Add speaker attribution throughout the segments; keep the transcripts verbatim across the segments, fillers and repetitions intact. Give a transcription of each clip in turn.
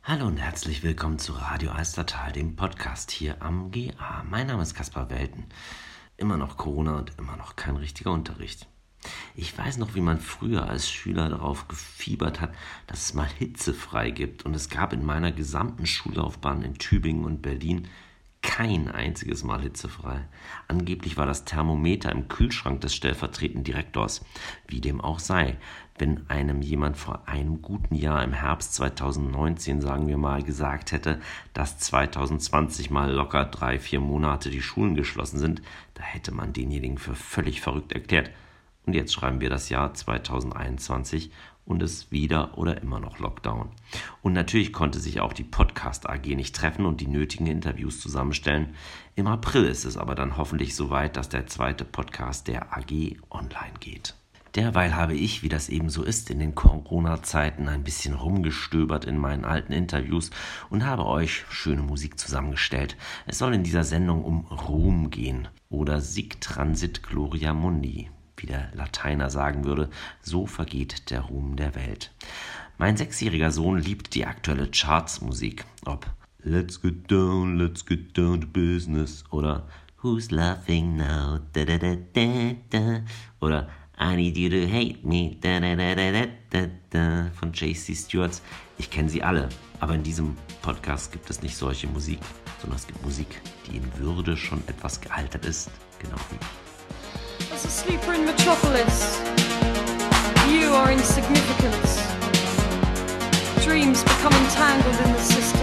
Speaker 1: Hallo und herzlich willkommen zu Radio Alstertal, dem Podcast hier am G A. Mein Name ist Kaspar Welten. Immer noch Corona und immer noch kein richtiger Unterricht. Ich weiß noch, wie man früher als Schüler darauf gefiebert hat, dass es mal hitzefrei gibt. Und es gab in meiner gesamten Schullaufbahn in Tübingen und Berlin kein einziges Mal hitzefrei. Angeblich war das Thermometer im Kühlschrank des stellvertretenden Direktors. Wie dem auch sei, wenn einem jemand vor einem guten Jahr im Herbst zweitausendneunzehn, sagen wir mal, gesagt hätte, dass zweitausendzwanzig mal locker drei, vier Monate die Schulen geschlossen sind, da hätte man denjenigen für völlig verrückt erklärt. Und jetzt schreiben wir das Jahr zweitausendeinundzwanzig und es wieder oder immer noch Lockdown. Und natürlich konnte sich auch die Podcast A G nicht treffen und die nötigen Interviews zusammenstellen. Im April ist es aber dann hoffentlich soweit, dass der zweite Podcast der A G online geht. Derweil habe ich, wie das eben so ist, in den Corona-Zeiten ein bisschen rumgestöbert in meinen alten Interviews und habe euch schöne Musik zusammengestellt. Es soll in dieser Sendung um Ruhm gehen oder Sic transit gloria mundi. Wie der Lateiner sagen würde, so vergeht der Ruhm der Welt. Mein sechsjähriger Sohn liebt die aktuelle Chartsmusik, ob Let's get down, let's get down to business oder Who's laughing now, da da da da da oder I need you to hate me, da da da da da da von J C Stewarts. Ich kenne sie alle, aber in diesem Podcast gibt es nicht solche Musik, sondern es gibt Musik, die in Würde schon etwas gealtert ist, genau wie ich.
Speaker 2: As a sleeper in Metropolis, you are insignificance. Dreams become entangled in the system.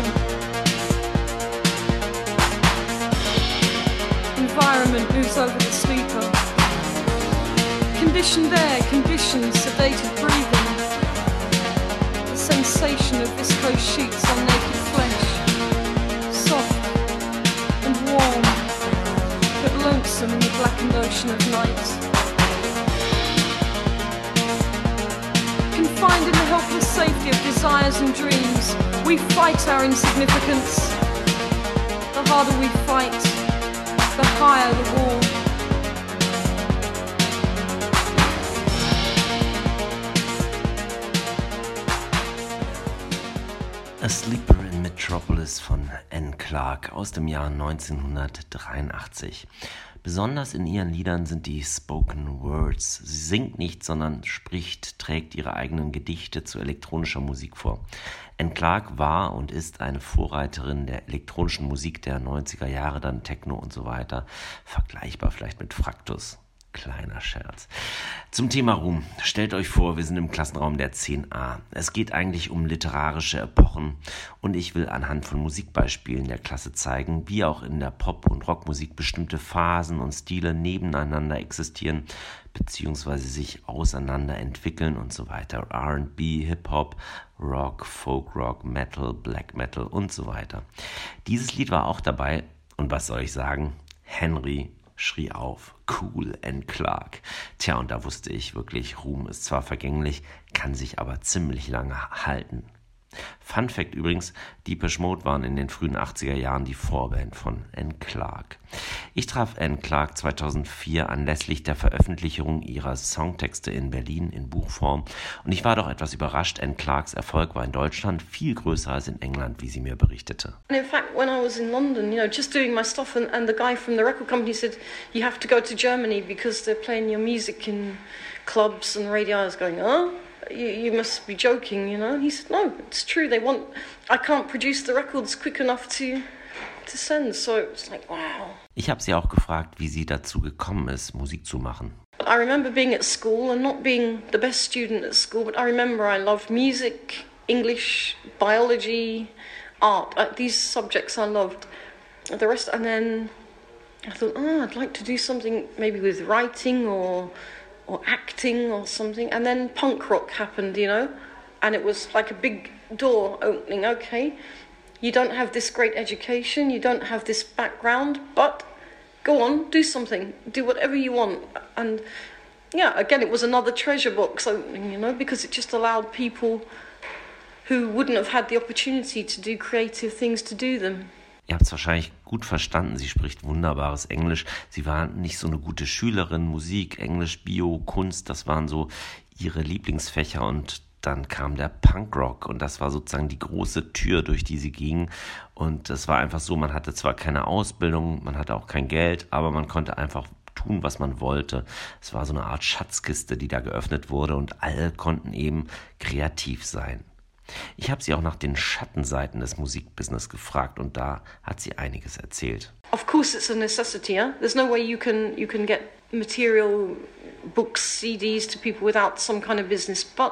Speaker 2: Environment moves over the sleeper. Conditioned air, conditioned sedated breathing. The sensation of viscose sheets on naked flesh. Soft and warm, but lonesome in the blackened ocean of night. Confined in the helpless safety of desires and dreams, we fight our insignificance. The harder we fight, the higher the wall.
Speaker 1: A Sleeper in Metropolis von Anne Clark aus dem Jahr neunzehnhundertdreiundachtzig. Besonders in ihren Liedern sind die Spoken Words. Sie singt nicht, sondern spricht, trägt ihre eigenen Gedichte zu elektronischer Musik vor. Anne Clark war und ist eine Vorreiterin der elektronischen Musik der neunziger Jahre, dann Techno und so weiter. Vergleichbar vielleicht mit Fraktus. Kleiner Scherz. Zum Thema Ruhm. Stellt euch vor, wir sind im Klassenraum der zehn a. Es geht eigentlich um literarische Epochen und ich will anhand von Musikbeispielen der Klasse zeigen, wie auch in der Pop- und Rockmusik bestimmte Phasen und Stile nebeneinander existieren bzw. sich auseinander entwickeln und so weiter. R and B, Hip-Hop, Rock, Folk-Rock, Metal, Black Metal und so weiter. Dieses Lied war auch dabei und was soll ich sagen? Henry schrie auf, cool Anne Clark. Tja, und da wusste ich wirklich, Ruhm ist zwar vergänglich, kann sich aber ziemlich lange halten. Fun Fact übrigens, Depeche Mode waren in den frühen achtziger Jahren die Vorband von Anne Clark. Ich traf Anne Clark zweitausendvier anlässlich der Veröffentlichung ihrer Songtexte in Berlin in Buchform und ich war doch etwas überrascht, Anne Clarks Erfolg war in Deutschland viel größer als in England, wie sie mir berichtete.
Speaker 2: And in fact, when I was in London, you know, just doing my stuff and, and the guy from the record company said, you have to go to Germany because they're playing your music in clubs and radio. I was going, oh? You, you must be joking, you know. And he said, no, it's true. They want, I can't produce the records quick enough to, to send. So it's like, wow.
Speaker 1: Ich habe sie auch gefragt, wie sie dazu gekommen ist, Musik zu machen.
Speaker 2: I remember being at school and not being the best student at school, but I remember I loved music, English, biology, art. Uh, these subjects I loved. The rest, and then I thought, oh, I'd like to do something maybe with writing or or acting or something, and then punk rock happened, you know, and it was like a big door opening. Okay, you don't have this great education, you don't have this background, but go on, do something, do whatever you want. And yeah, again, it was another treasure box opening, you know, because it just allowed people who wouldn't have had the opportunity to do creative things to do them.
Speaker 1: Ihr habt es wahrscheinlich gut verstanden, sie spricht wunderbares Englisch. Sie war nicht so eine gute Schülerin, Musik, Englisch, Bio, Kunst, das waren so ihre Lieblingsfächer und dann kam der Punkrock und das war sozusagen die große Tür, durch die sie gingen. Und es war einfach so, man hatte zwar keine Ausbildung, man hatte auch kein Geld, aber man konnte einfach tun, was man wollte. Es war so eine Art Schatzkiste, die da geöffnet wurde und alle konnten eben kreativ sein. Ich habe sie auch nach den Schattenseiten des Musikbusiness gefragt und da hat sie einiges erzählt.
Speaker 2: Of course it's a necessity, yeah? There's no way you can you can get material, books, C Ds to people without some kind of business, but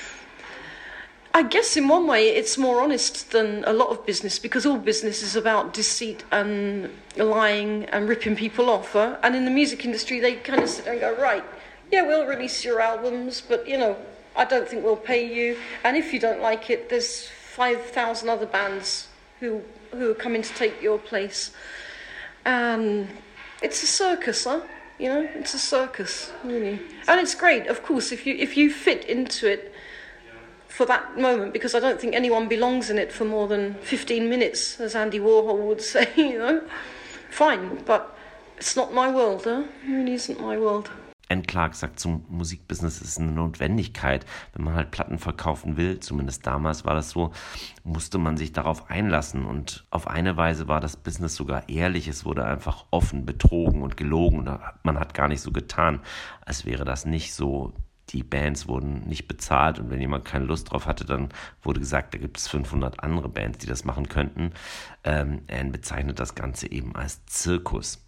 Speaker 2: I guess in one way it's more honest than a lot of business because all business is about deceit and lying and ripping people off, huh? And in the music industry they kind of sit there and go, right, yeah, we'll release your albums, but you know, I don't think we'll pay you, and if you don't like it, there's five thousand other bands who who are coming to take your place. And it's a circus, huh? You know, it's a circus, really. And it's great, of course, if you if you fit into it for that moment, because I don't think anyone belongs in it for more than fifteen minutes, as Andy Warhol would say, you know. Fine, but it's not my world, huh? It really isn't my world.
Speaker 1: Anne Clark sagt, zum Musikbusiness ist eine Notwendigkeit. Wenn man halt Platten verkaufen will, zumindest damals war das so, musste man sich darauf einlassen. Und auf eine Weise war das Business sogar ehrlich. Es wurde einfach offen betrogen und gelogen. Und man hat gar nicht so getan, als wäre das nicht so. Die Bands wurden nicht bezahlt und wenn jemand keine Lust drauf hatte, dann wurde gesagt, da gibt es fünfhundert andere Bands, die das machen könnten. Ähm, Anne bezeichnet das Ganze eben als Zirkus.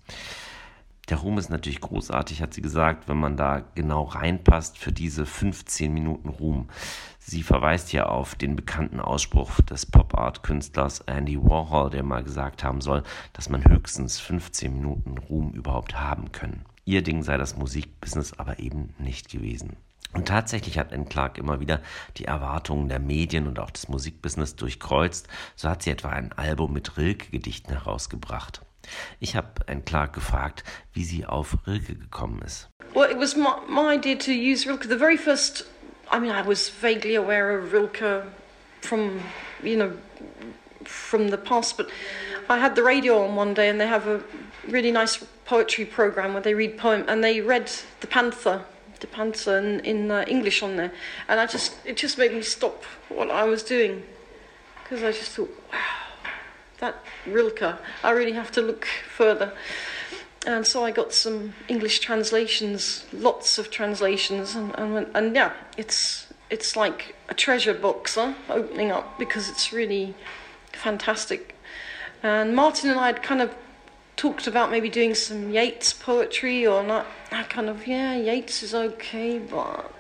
Speaker 1: Der Ruhm ist natürlich großartig, hat sie gesagt, wenn man da genau reinpasst für diese fünfzehn Minuten Ruhm. Sie verweist hier auf den bekannten Ausspruch des Pop-Art-Künstlers Andy Warhol, der mal gesagt haben soll, dass man höchstens fünfzehn Minuten Ruhm überhaupt haben können. Ihr Ding sei das Musikbusiness aber eben nicht gewesen. Und tatsächlich hat Anne Clark immer wieder die Erwartungen der Medien und auch des Musikbusiness durchkreuzt. So hat sie etwa ein Album mit Rilke-Gedichten herausgebracht. Ich habe Anne Clark gefragt, wie sie auf Rilke gekommen ist.
Speaker 2: Well, it was my, my idea to use Rilke. The very first, I mean, I was vaguely aware of Rilke from, you know, from the past, but I had the radio on one day and they have a really nice poetry program where they read poem, and they read The Panther, The Panther in, in uh, English on there, and I just, it just made me stop what I was doing, because I just thought, wow. That Rilke, I really have to look further. And so I got some English translations, lots of translations, and and, and yeah, it's it's like a treasure box, huh, opening up, because it's really fantastic. And Martin and I had kind of talked about maybe doing some Yeats poetry, or not. I kind of, yeah, Yeats is okay, but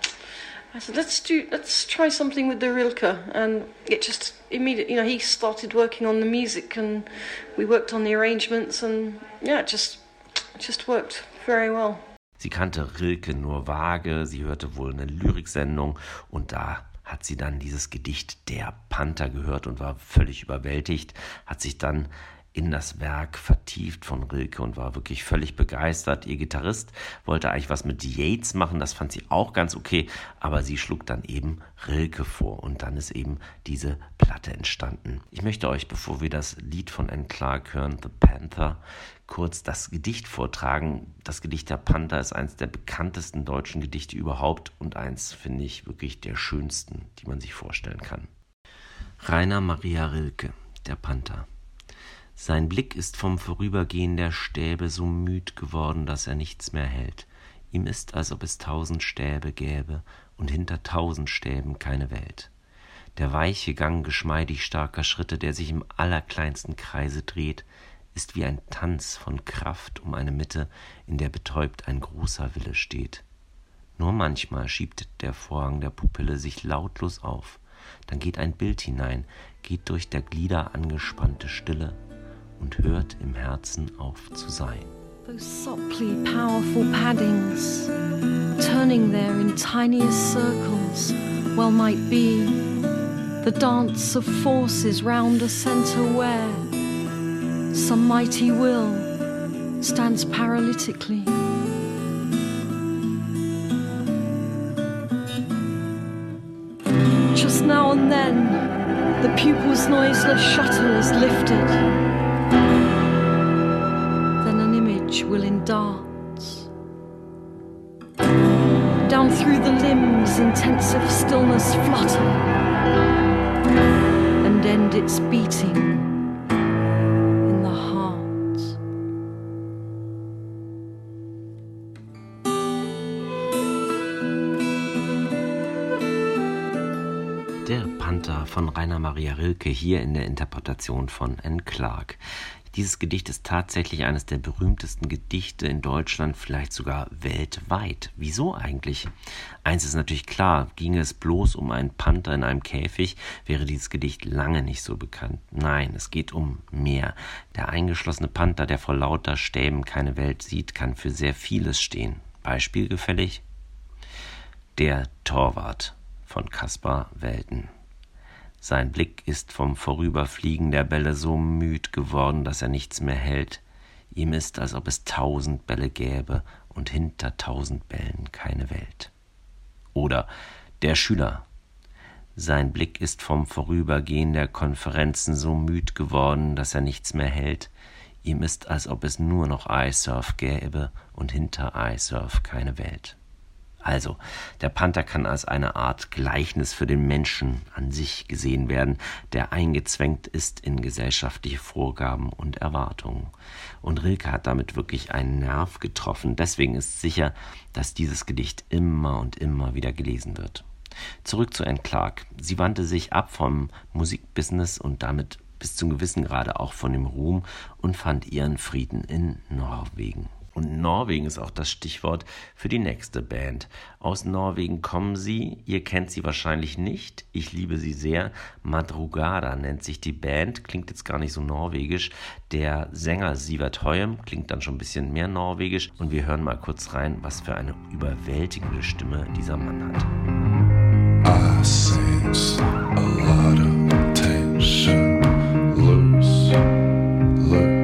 Speaker 2: I said, let's do, let's try something with the Rilke, and it just immediately, you know, he started working on the music, and we worked on the arrangements, and yeah, it just, it just worked very well.
Speaker 1: Sie kannte Rilke nur vage, sie hörte wohl eine Lyriksendung und da hat sie dann dieses Gedicht Der Panther gehört und war völlig überwältigt, hat sich dann in das Werk vertieft von Rilke und war wirklich völlig begeistert. Ihr Gitarrist wollte eigentlich was mit Yeats machen, das fand sie auch ganz okay, aber sie schlug dann eben Rilke vor und dann ist eben diese Platte entstanden. Ich möchte euch, bevor wir das Lied von Anne Clark hören, The Panther, kurz das Gedicht vortragen. Das Gedicht Der Panther ist eines der bekanntesten deutschen Gedichte überhaupt und eins, finde ich, wirklich der schönsten, die man sich vorstellen kann. Rainer Maria Rilke, Der Panther. Sein Blick ist vom Vorübergehen der Stäbe so müd geworden, dass er nichts mehr hält. Ihm ist, als ob es tausend Stäbe gäbe und hinter tausend Stäben keine Welt. Der weiche Gang geschmeidig starker Schritte, der sich im allerkleinsten Kreise dreht, ist wie ein Tanz von Kraft um eine Mitte, in der betäubt ein großer Wille steht. Nur manchmal schiebt der Vorhang der Pupille sich lautlos auf, dann geht ein Bild hinein, geht durch der Glieder angespannte Stille und hört im Herzen auf zu sein.
Speaker 3: Those softly powerful paddings, turning there in tiniest circles, well might be the dance of forces round a centre where some mighty will stands paralytically. Just now and then, the pupil's noiseless shutter is lifted. Then an image will in darts down through through the limbs intensive stillness flutter and end its beating in the heart.
Speaker 1: Der Panther von Rainer Maria Rilke hier in der Interpretation von Anne Clark. Dieses Gedicht ist tatsächlich eines der berühmtesten Gedichte in Deutschland, vielleicht sogar weltweit. Wieso eigentlich? Eins ist natürlich klar, ginge es bloß um einen Panther in einem Käfig, wäre dieses Gedicht lange nicht so bekannt. Nein, es geht um mehr. Der eingeschlossene Panther, der vor lauter Stäben keine Welt sieht, kann für sehr vieles stehen. Beispielgefällig? Der Torwart von Caspar Welten. Sein Blick ist vom Vorüberfliegen der Bälle so müd geworden, dass er nichts mehr hält. Ihm ist, als ob es tausend Bälle gäbe und hinter tausend Bällen keine Welt. Oder der Schüler. Sein Blick ist vom Vorübergehen der Konferenzen so müd geworden, dass er nichts mehr hält. Ihm ist, als ob es nur noch iSurf gäbe und hinter iSurf keine Welt. Also, der Panther kann als eine Art Gleichnis für den Menschen an sich gesehen werden, der eingezwängt ist in gesellschaftliche Vorgaben und Erwartungen. Und Rilke hat damit wirklich einen Nerv getroffen. Deswegen ist sicher, dass dieses Gedicht immer und immer wieder gelesen wird. Zurück zu Anne Clark. Sie wandte sich ab vom Musikbusiness und damit bis zum gewissen Grade auch von dem Ruhm und fand ihren Frieden in Norwegen. Und Norwegen ist auch das Stichwort für die nächste Band. Aus Norwegen kommen sie, ihr kennt sie wahrscheinlich nicht, ich liebe sie sehr. Madrugada nennt sich die Band, klingt jetzt gar nicht so norwegisch. Der Sänger Sivert Høyem klingt dann schon ein bisschen mehr norwegisch. Und wir hören mal kurz rein, was für eine überwältigende Stimme dieser Mann hat.
Speaker 4: I sense a lot of tension, loose, loose.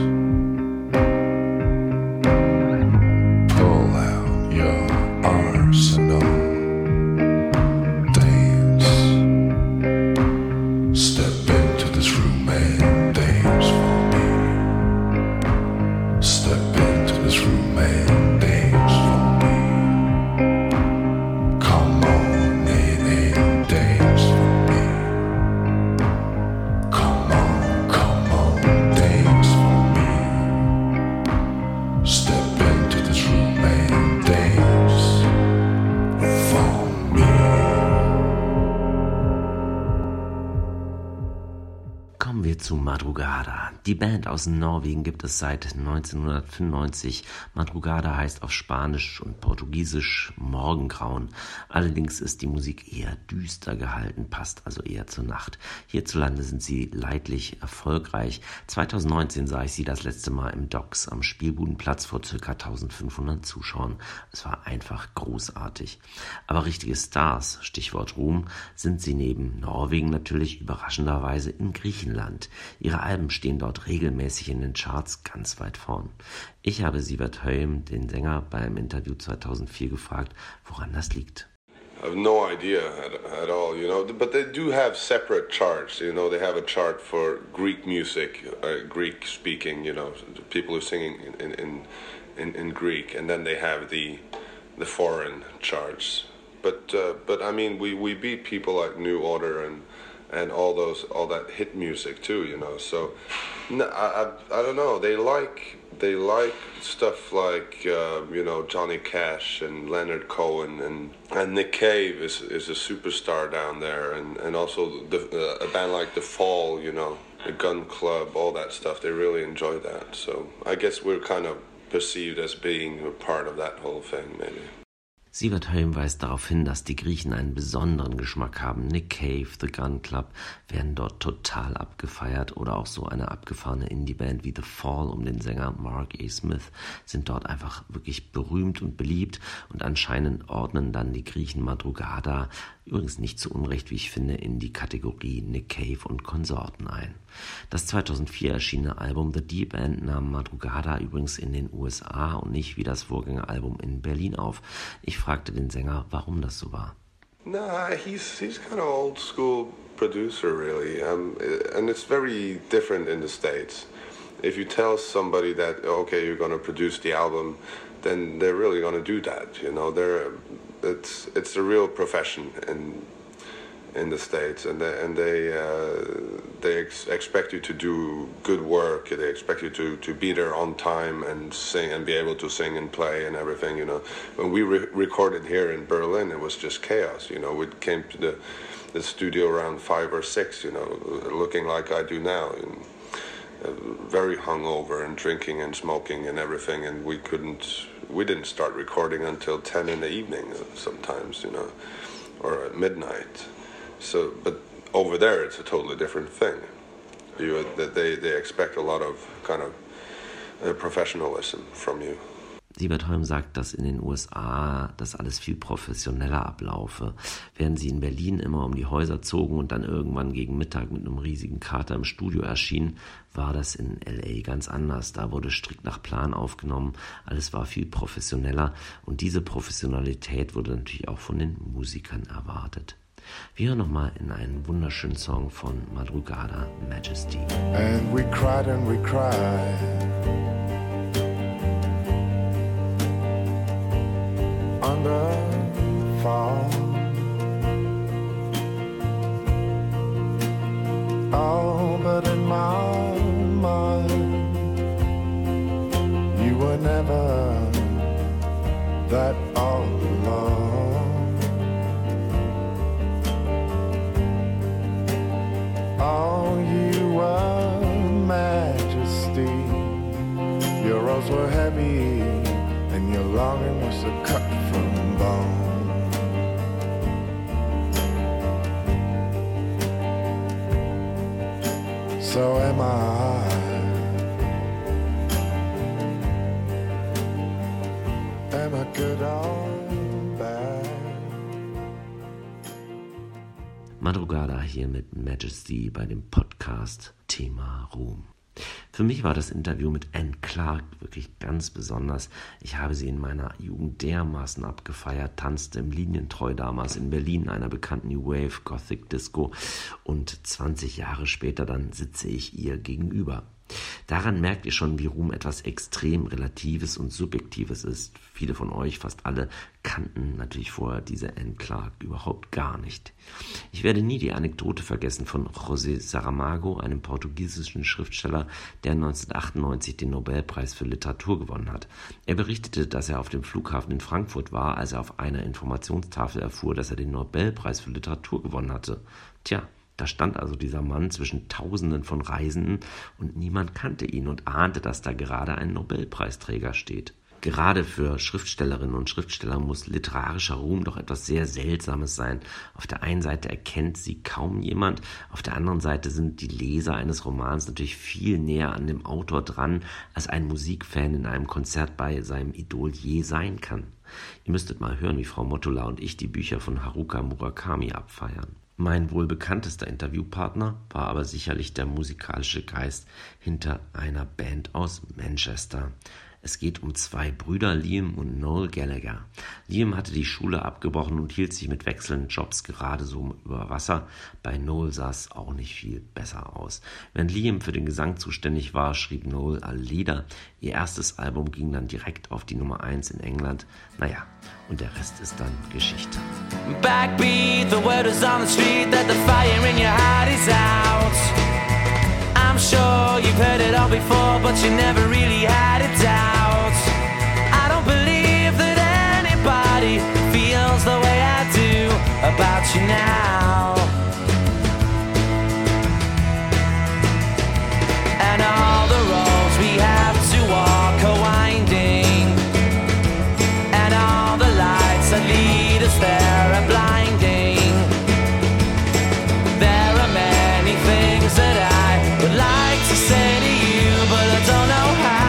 Speaker 1: Zu Madrugada. Die Band aus Norwegen gibt es seit neunzehnhundertfünfundneunzig. Madrugada heißt auf Spanisch und Portugiesisch Morgengrauen. Allerdings ist die Musik eher düster gehalten, passt also eher zur Nacht. Hierzulande sind sie leidlich erfolgreich. zweitausendneunzehn sah ich sie das letzte Mal im Docks am Spielbudenplatz vor ca. eintausendfünfhundert Zuschauern. Es war einfach großartig. Aber richtige Stars, Stichwort Ruhm, sind sie neben Norwegen natürlich überraschenderweise in Griechenland. Ihre Alben stehen dort regelmäßig in den Charts ganz weit vorn. Ich habe Sivert Høyem, den Sänger, beim Interview zweitausendvier gefragt, woran das liegt.
Speaker 4: I have no idea at, at all, you know, but they do have separate charts, you know, they have a chart for Greek music, uh, Greek speaking, you know, people who are singing in, in, in, in Greek, and then they have the, the foreign charts. But, uh, but I mean, we, we beat people like New Order and and all those, all that hit music too, you know. So, no, I, I, I don't know. They like, they like stuff like, uh, you know, Johnny Cash and Leonard Cohen and and Nick Cave is is a superstar down there, and and also the, uh, a band like The Fall, you know, the Gun Club, all that stuff. They really enjoy that. So I guess we're kind of perceived as being a part of that whole thing, maybe.
Speaker 1: Sivert Høyem weist darauf hin, dass die Griechen einen besonderen Geschmack haben. Nick Cave, The Gun Club werden dort total abgefeiert oder auch so eine abgefahrene Indie-Band wie The Fall um den Sänger Mark A. Smith sind dort einfach wirklich berühmt und beliebt und anscheinend ordnen dann die Griechen Madrugada, übrigens nicht zu Unrecht, wie ich finde, in die Kategorie Nick Cave und Konsorten ein. Das zweitausendvier erschienene Album The Deep End nahm Madrugada übrigens in den U S A und nicht wie das Vorgängeralbum in Berlin auf. Ich fragte den Sänger, warum das so war.
Speaker 4: Nah, he's he's kind of old school producer, really, um, and it's very different in the States. If you tell somebody that okay, you're going to produce the album, then they're really going to do that. You know, they're it's it's a real profession in in the States, and they, and they uh, they ex- expect you to do good work. They expect you to, to be there on time and sing and be able to sing and play and everything. You know, when we re- recorded here in Berlin, it was just chaos. You know, we came to the the studio around five or six. You know, looking like I do now, and, uh, very hungover and drinking and smoking and everything. And we couldn't. We didn't start recording until ten in the evening sometimes. You know, or at midnight. So, but over there, it's a totally different thing. You, they, they expect a lot of kind of uh, professionalism from you.
Speaker 1: Siebert Holm sagt, dass in den U S A das alles viel professioneller ablaufe. Während sie in Berlin immer um die Häuser zogen und dann irgendwann gegen Mittag mit einem riesigen Kater im Studio erschienen, war das in L A ganz anders. Da wurde strikt nach Plan aufgenommen, alles war viel professioneller und diese Professionalität wurde natürlich auch von den Musikern erwartet. Wir hören nochmal in einen wunderschönen Song von Madrugada, Majesty.
Speaker 5: And we cried and we cried under the fall. Oh, but in my mind you were never that all alone. Oh, you were majesty. Your robes were heavy, and your longing was a cut from bone. So am I. Am I good or bad?
Speaker 1: Madrugada hier mit Majesty bei dem Podcast Thema Ruhm. Für mich war das Interview mit Anne Clark wirklich ganz besonders. Ich habe sie in meiner Jugend dermaßen abgefeiert, tanzte im Linientreu damals in Berlin, einer bekannten New Wave Gothic Disco, und zwanzig Jahre später dann sitze ich ihr gegenüber. Daran merkt ihr schon, wie Ruhm etwas extrem Relatives und Subjektives ist. Viele von euch, fast alle, kannten natürlich vorher diese Anne Clark überhaupt gar nicht. Ich werde nie die Anekdote vergessen von José Saramago, einem portugiesischen Schriftsteller, der neunzehnhundertachtundneunzig den Nobelpreis für Literatur gewonnen hat. Er berichtete, dass er auf dem Flughafen in Frankfurt war, als er auf einer Informationstafel erfuhr, dass er den Nobelpreis für Literatur gewonnen hatte. Tja, da stand also dieser Mann zwischen Tausenden von Reisenden und niemand kannte ihn und ahnte, dass da gerade ein Nobelpreisträger steht. Gerade für Schriftstellerinnen und Schriftsteller muss literarischer Ruhm doch etwas sehr Seltsames sein. Auf der einen Seite erkennt sie kaum jemand, auf der anderen Seite sind die Leser eines Romans natürlich viel näher an dem Autor dran, als ein Musikfan in einem Konzert bei seinem Idol je sein kann. Ihr müsstet mal hören, wie Frau Mottola und ich die Bücher von Haruka Murakami abfeiern. Mein wohl bekanntester Interviewpartner war aber sicherlich der musikalische Geist hinter einer Band aus Manchester. Es geht um zwei Brüder, Liam und Noel Gallagher. Liam hatte die Schule abgebrochen und hielt sich mit wechselnden Jobs gerade so über Wasser. Bei Noel sah es auch nicht viel besser aus. Während Liam für den Gesang zuständig war, schrieb Noel alle Lieder. Ihr erstes Album ging dann direkt auf die Nummer eins in England. Naja, und der Rest ist dann Geschichte.
Speaker 6: Backbeat, the word is on the street that the fire in your heart is out. I'm sure you've heard it all before, but you never really had it out. I don't believe that anybody feels the way I do about you now. And all the roads we have to walk are winding, and all the lights that lead us there are blinding. There are many things that I would like to say to you, but I don't know how.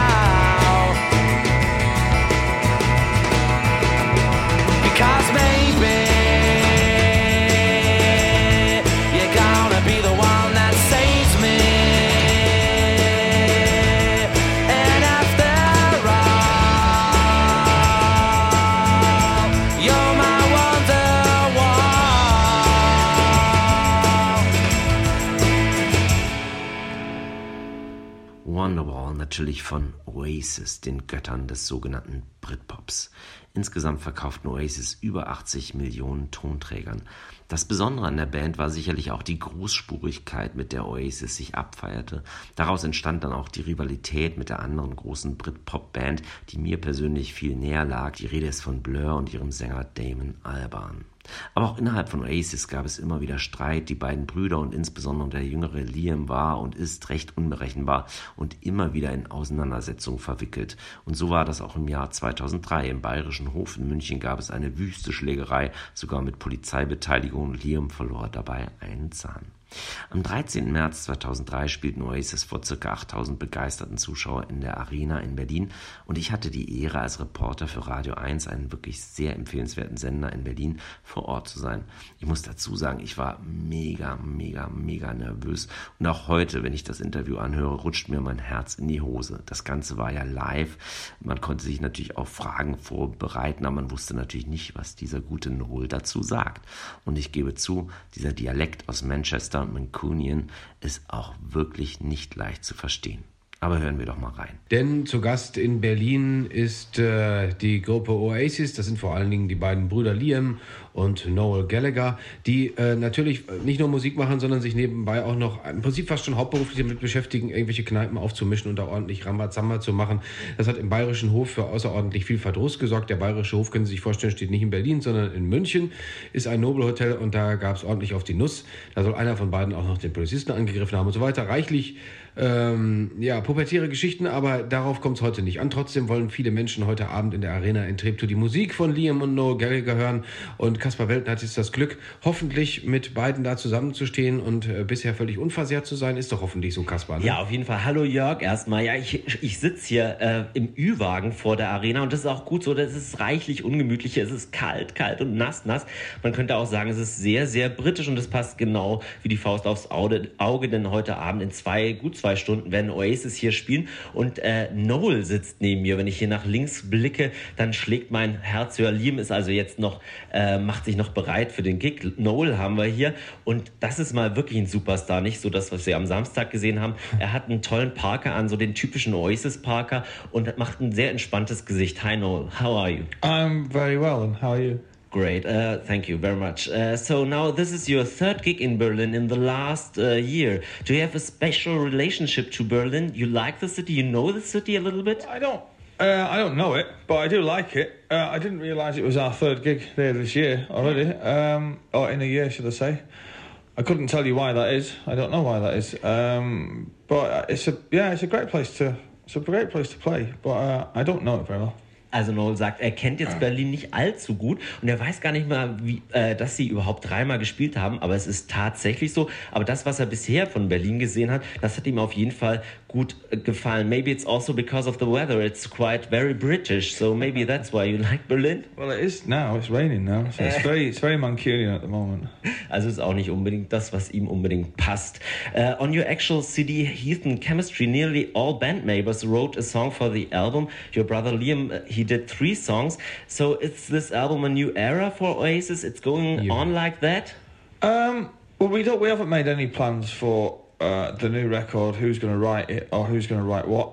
Speaker 1: Wonderwall natürlich von Oasis, den Göttern des sogenannten Britpops. Insgesamt verkauften Oasis über achtzig Millionen Tonträgern. Das Besondere an der Band war sicherlich auch die Großspurigkeit, mit der Oasis sich abfeierte. Daraus entstand dann auch die Rivalität mit der anderen großen Britpop-Band, die mir persönlich viel näher lag. Die Rede ist von Blur und ihrem Sänger Damon Albarn. Aber auch innerhalb von Oasis gab es immer wieder Streit. Die beiden Brüder und insbesondere der jüngere Liam war und ist recht unberechenbar und immer wieder in Auseinandersetzungen verwickelt. Und so war das auch im Jahr zweitausenddrei. Im Bayerischen Hof in München gab es eine wüste Schlägerei, sogar mit Polizeibeteiligung. Liam verlor dabei einen Zahn. Am dreizehnten März zweitausenddrei spielten Oasis vor ca. achttausend begeisterten Zuschauern in der Arena in Berlin und ich hatte die Ehre, als Reporter für Radio eins, einen wirklich sehr empfehlenswerten Sender in Berlin, vor Ort zu sein. Ich muss dazu sagen, ich war mega, mega, mega nervös und auch heute, wenn ich das Interview anhöre, rutscht mir mein Herz in die Hose. Das Ganze war ja live, man konnte sich natürlich auf Fragen vorbereiten, aber man wusste natürlich nicht, was dieser gute Noel dazu sagt. Und ich gebe zu, dieser Dialekt aus Manchester und Mancunian ist auch wirklich nicht leicht zu verstehen. Aber hören wir doch mal rein.
Speaker 7: Denn zu Gast in Berlin ist äh, die Gruppe Oasis. Das sind vor allen Dingen die beiden Brüder Liam und Noel Gallagher, die äh, natürlich nicht nur Musik machen, sondern sich nebenbei auch noch im Prinzip fast schon hauptberuflich damit beschäftigen, irgendwelche Kneipen aufzumischen und da ordentlich Rambazamba zu machen. Das hat im Bayerischen Hof für außerordentlich viel Verdruss gesorgt. Der Bayerische Hof, können Sie sich vorstellen, steht nicht in Berlin, sondern in München, ist ein Nobelhotel und da gab es ordentlich auf die Nuss. Da soll einer von beiden auch noch den Polizisten angegriffen haben und so weiter. Reichlich Ähm, ja, pubertäre Geschichten, aber darauf kommt es heute nicht an. Trotzdem wollen viele Menschen heute Abend in der Arena in Treptow die Musik von Liam und Noel Gallagher hören und Kaspar Welten hat jetzt das Glück, hoffentlich mit beiden da zusammenzustehen und äh, bisher völlig unversehrt zu sein. Ist doch hoffentlich so, Kaspar, ne?
Speaker 8: Ja, auf jeden Fall. Hallo Jörg erstmal. Ja, ich, ich sitze hier äh, im Ü-Wagen vor der Arena und das ist auch gut so. Das ist reichlich ungemütlich. Es ist kalt, kalt und nass, nass. Man könnte auch sagen, es ist sehr, sehr britisch und das passt genau wie die Faust aufs Auge, Auge denn heute Abend in zwei, gut zwei Stunden werden Oasis hier spielen und äh, Noel sitzt neben mir. Wenn ich hier nach links blicke, dann schlägt mein Herz höher. Liam ist also jetzt noch, äh, macht sich noch bereit für den Gig. Noel haben wir hier und das ist mal wirklich ein Superstar, nicht so das, was wir am Samstag gesehen haben. Er hat einen tollen Parker an, so den typischen Oasis-Parker und macht ein sehr entspanntes Gesicht. Hi Noel, how are you?
Speaker 9: I'm very well, and how are you?
Speaker 8: Great, uh, thank you very much. Uh, so now this is your third gig in Berlin in the last uh, year. Do you have a special relationship to Berlin? You like the city? You know the city a little bit?
Speaker 9: I don't. Uh, I don't know it, but I do like it. Uh, I didn't realise it was our third gig there this year already, um, or in a year, should I say? I couldn't tell you why that is. I don't know why that is. Um, but it's a yeah, it's a great place to it's a great place to play. But uh, I don't know it very well.
Speaker 8: Also Noel sagt, er kennt jetzt Berlin nicht allzu gut und er weiß gar nicht mal, wie, äh, dass sie überhaupt dreimal gespielt haben, aber es ist tatsächlich so. Aber das, was er bisher von Berlin gesehen hat, das hat ihm auf jeden Fall gut äh, gefallen. Maybe it's also because of the weather. It's quite very British, so maybe that's why you like Berlin.
Speaker 9: Well, it is now. It's raining now, so it's very, it's very Mancunian at the moment.
Speaker 8: Also ist auch nicht unbedingt das, was ihm unbedingt passt. Uh, on your actual C D, Heathen Chemistry, nearly all band members wrote a song for the album. Your brother Liam, uh, he did three songs. So is this album a new era for Oasis? It's going yeah. on like that?
Speaker 9: Um, well, we don't. We haven't made any plans for uh, the new record. Who's going to write it or who's going to write what?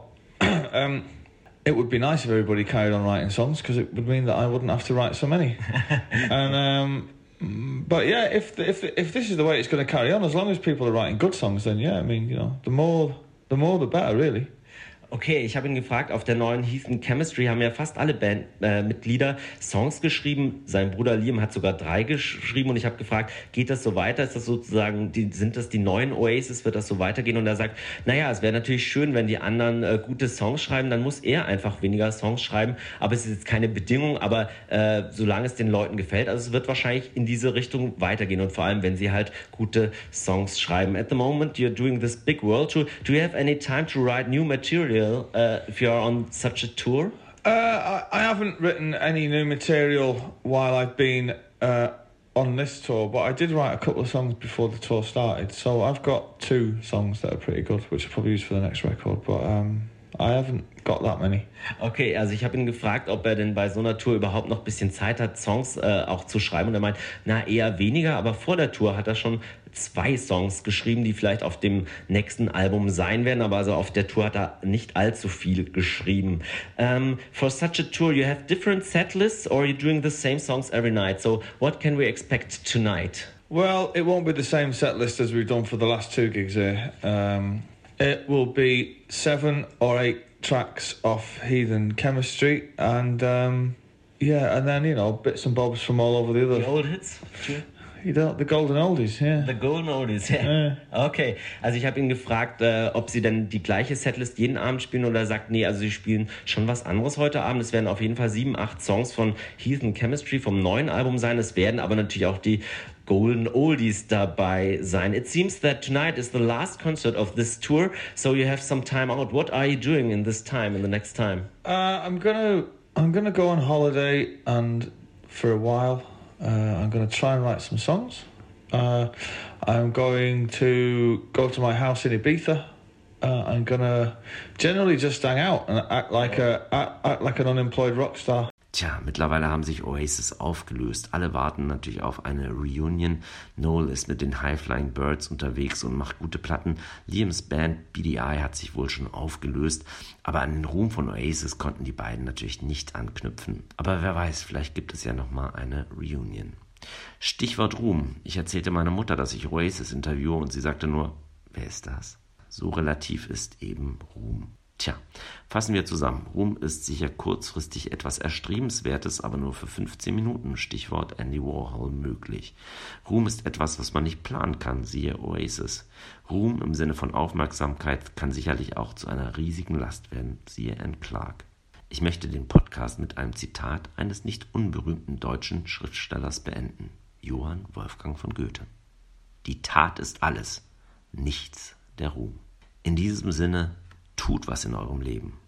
Speaker 9: um, it would be nice if everybody carried on writing songs because it would mean that I wouldn't have to write so many. and um, but yeah, if the, if the, if this is the way it's going to carry on, as long as people are writing good songs, then yeah, I mean, you know, the more the more the better, really.
Speaker 8: Okay, ich habe ihn gefragt, auf der neuen Heathen Chemistry haben ja fast alle Bandmitglieder äh, Songs geschrieben. Sein Bruder Liam hat sogar drei geschrieben und ich habe gefragt, geht das so weiter? Ist das sozusagen, die, sind das die neuen Oasis? Wird das so weitergehen? Und er sagt, naja, es wäre natürlich schön, wenn die anderen äh, gute Songs schreiben, dann muss er einfach weniger Songs schreiben. Aber es ist jetzt keine Bedingung, aber äh, solange es den Leuten gefällt, also es wird wahrscheinlich in diese Richtung weitergehen und vor allem, wenn sie halt gute Songs schreiben. At the moment you're doing this big world tour. Do you have any time to write new material? Uh, if you're on such a tour?
Speaker 9: Uh, I, I haven't written any new material while I've been uh, on this tour, but I did write a couple of songs before the tour started. So I've got two songs that are pretty good, which I'll probably use for the next record. But um, I haven't got that many.
Speaker 8: Okay, also ich habe ihn gefragt, ob er denn bei so einer Tour überhaupt noch ein bisschen Zeit hat, Songs äh, auch zu schreiben. Und er meint, na eher weniger, aber vor der Tour hat er schon zwei Songs geschrieben, die vielleicht auf dem nächsten Album sein werden. Aber also auf der Tour hat er nicht allzu viel geschrieben. Um, for such a tour, you have different set lists or you're doing the same songs every night. So what can we expect tonight?
Speaker 9: Well, it won't be the same set list as we've done for the last two gigs here. Um, it will be seven or eight tracks off Heathen Chemistry, and um, yeah, and then, you know, bits and bobs from all over the other.
Speaker 8: The old hits?
Speaker 9: You know, the golden oldies, yeah.
Speaker 8: The golden oldies, ja.
Speaker 9: Yeah.
Speaker 8: Okay, also ich habe ihn gefragt, äh, ob sie denn die gleiche Setlist jeden Abend spielen, oder er sagt, nee, also sie spielen schon was anderes heute Abend. Es werden auf jeden Fall sieben, acht Songs von Heathen Chemistry vom neuen Album sein. Es werden aber natürlich auch die Golden Oldies dabei sein. It seems that tonight is the last concert of this tour, so you have some time out. What are you doing in this time, in the next time?
Speaker 9: Uh, I'm gonna, I'm gonna go on holiday, and for a while, uh, I'm gonna try and write some songs. Uh, I'm going to go to my house in Ibiza. Uh, I'm gonna generally just hang out and act like a, act, act like an unemployed rock star.
Speaker 1: Tja, mittlerweile haben sich Oasis aufgelöst. Alle warten natürlich auf eine Reunion. Noel ist mit den High Flying Birds unterwegs und macht gute Platten. Liams Band B D I hat sich wohl schon aufgelöst, aber an den Ruhm von Oasis konnten die beiden natürlich nicht anknüpfen. Aber wer weiß, vielleicht gibt es ja nochmal eine Reunion. Stichwort Ruhm. Ich erzählte meiner Mutter, dass ich Oasis interviewe, und sie sagte nur, wer ist das? So relativ ist eben Ruhm. Tja, fassen wir zusammen. Ruhm ist sicher kurzfristig etwas Erstrebenswertes, aber nur für fünfzehn Minuten, Stichwort Andy Warhol, möglich. Ruhm ist etwas, was man nicht planen kann, siehe Oasis. Ruhm im Sinne von Aufmerksamkeit kann sicherlich auch zu einer riesigen Last werden, siehe Anne Clark. Ich möchte den Podcast mit einem Zitat eines nicht unberühmten deutschen Schriftstellers beenden. Johann Wolfgang von Goethe. Die Tat ist alles, nichts der Ruhm. In diesem Sinne, tut was in eurem Leben.